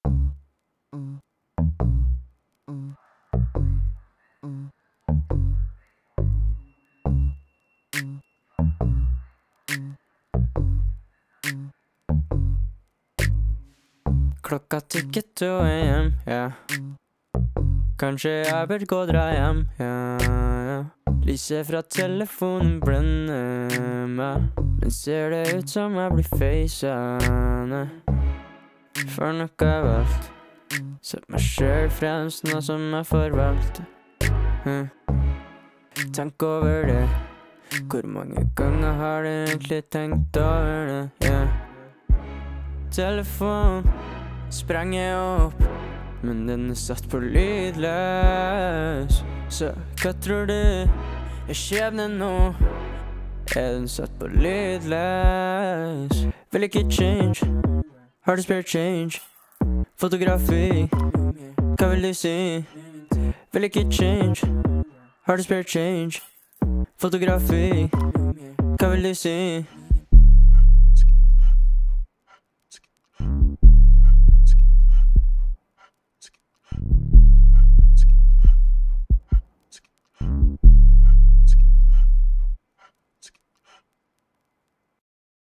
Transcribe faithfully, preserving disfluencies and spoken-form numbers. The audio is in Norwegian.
Klokka tikker to a.m., ja. Kanskje jeg bør gå og dra hjem, ja, ja. Lyset fra telefonen blender meg, men ser det ut som jeg blir feisende. For noe jeg valgt, sett meg selv fremst, noe som jeg forvalgte. hm. Tenk over det, hvor mange ganger har du egentlig tenkt over det, ja. Telefon sprenger opp, men den er satt på lydløs. Så hva tror du er skjebnen nå? Er den satt på lydløs? Vil ikke change, har du spare change? Fotografi, hva vil du si? Vil ikke change, har du spare change? Fotografi, hva vil du si?